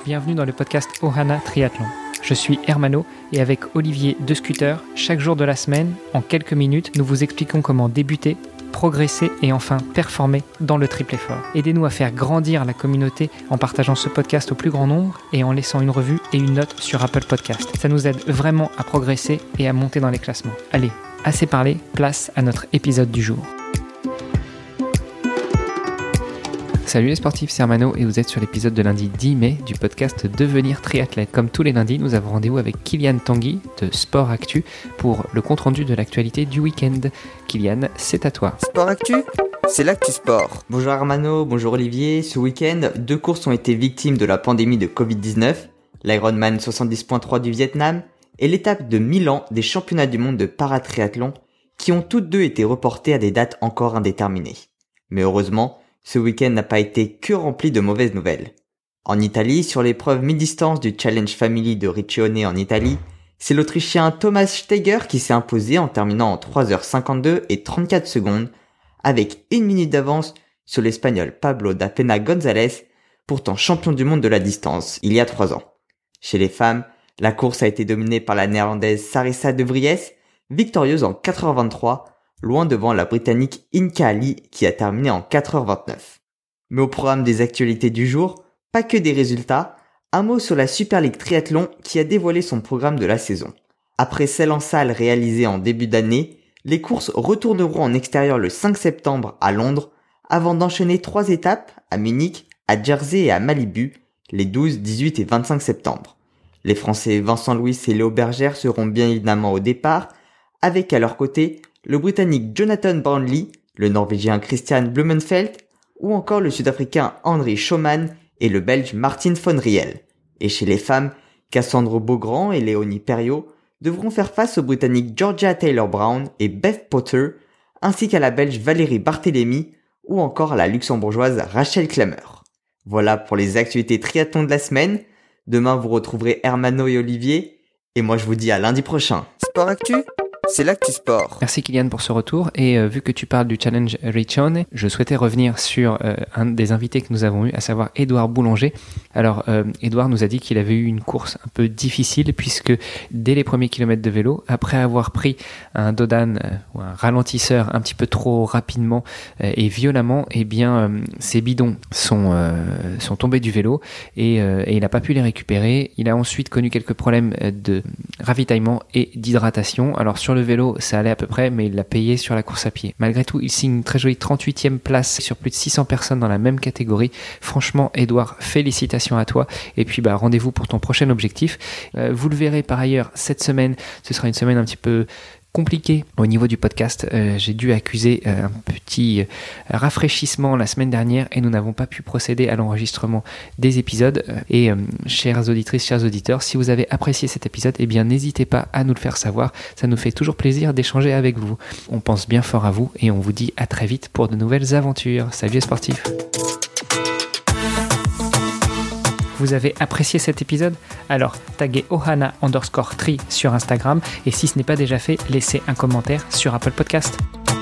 bienvenue dans le podcast Ohana Triathlon. Je suis Hermano et avec Olivier de Scooter, chaque jour de la semaine, en quelques minutes, nous vous expliquons comment débuter, progresser et enfin performer dans le triple effort. Aidez-nous à faire grandir la communauté en partageant ce podcast au plus grand nombre et en laissant une revue et une note sur Apple Podcast. Ça nous aide vraiment à progresser et à monter dans les classements. Allez, assez parlé, place à notre épisode du jour. Salut les sportifs, c'est Hermano et vous êtes sur l'épisode de lundi 10 mai du podcast Devenir triathlète. Comme tous les lundis, nous avons rendez-vous avec Kylian Tanguy de Sport Actu pour le compte-rendu de l'actualité du week-end. Kylian, c'est à toi. Sport Actu, c'est l'actu sport. Bonjour Hermano, bonjour Olivier. Ce week-end, 2 courses ont été victimes de la pandémie de Covid-19, l'Ironman 70.3 du Vietnam et l'étape de Milan des championnats du monde de paratriathlon qui ont toutes deux été reportées à des dates encore indéterminées. Mais heureusement, ce week-end n'a pas été que rempli de mauvaises nouvelles. En Italie, sur l'épreuve mi-distance du Challenge Family de Riccione en Italie, c'est l'Autrichien Thomas Steiger qui s'est imposé en terminant en 3h52 et 34 secondes, avec 1 minute d'avance sur l'Espagnol Pablo da Pena González, pourtant champion du monde de la distance il y a 3 ans. Chez les femmes, la course a été dominée par la néerlandaise Sarissa de Vries, victorieuse en 4h23, loin devant la Britannique Inka Ali qui a terminé en 4h29. Mais au programme des actualités du jour, pas que des résultats, un mot sur la Super League Triathlon qui a dévoilé son programme de la saison. Après celle en salle réalisée en début d'année, les courses retourneront en extérieur le 5 septembre à Londres, avant d'enchaîner 3 étapes à Munich, à Jersey et à Malibu, les 12, 18 et 25 septembre. Les Français Vincent Louis et Léo Bergère seront bien évidemment au départ, avec à leur côté le Britannique Jonathan Brownlee, le Norvégien Christian Blumenfeld ou encore le Sud-Africain Henry Schoeman et le Belge Martin von Riel. Et chez les femmes, Cassandre Beaugrand et Léonie Perriot devront faire face aux Britanniques Georgia Taylor-Brown et Beth Potter, ainsi qu'à la Belge Valérie Barthélémy ou encore à la Luxembourgeoise Rachel Klammer. Voilà pour les actualités triathlon de la semaine. Demain, vous retrouverez Hermano et Olivier. Et moi, je vous dis à lundi prochain. Sport Actu, c'est l'actu sport. Merci Kylian pour ce retour et vu que tu parles du Challenge Riccione, je souhaitais revenir sur un des invités que nous avons eu, à savoir Édouard Boulanger. Alors Édouard nous a dit qu'il avait eu une course un peu difficile puisque dès les premiers kilomètres de vélo, après avoir pris un dodan ou un ralentisseur un petit peu trop rapidement et violemment, eh bien ses bidons sont tombés du vélo et il n'a pas pu les récupérer. Il a ensuite connu quelques problèmes de ravitaillement et d'hydratation. Alors sur le vélo, ça allait à peu près, mais il l'a payé sur la course à pied. Malgré tout, il signe une très jolie 38e place sur plus de 600 personnes dans la même catégorie. Franchement, Édouard, félicitations à toi. Et puis, rendez-vous pour ton prochain objectif. Vous le verrez par ailleurs, cette semaine, ce sera une semaine un petit peu compliqué au niveau du podcast. J'ai dû accuser un petit rafraîchissement la semaine dernière et nous n'avons pas pu procéder à l'enregistrement des épisodes. Et chères auditrices, chers auditeurs, si vous avez apprécié cet épisode, eh bien n'hésitez pas à nous le faire savoir. Ça nous fait toujours plaisir d'échanger avec vous. On pense bien fort à vous et on vous dit à très vite pour de nouvelles aventures. Salut les sportifs! Vous avez apprécié cet épisode? Alors taguez Ohana_tri sur Instagram et si ce n'est pas déjà fait, laissez un commentaire sur Apple Podcast.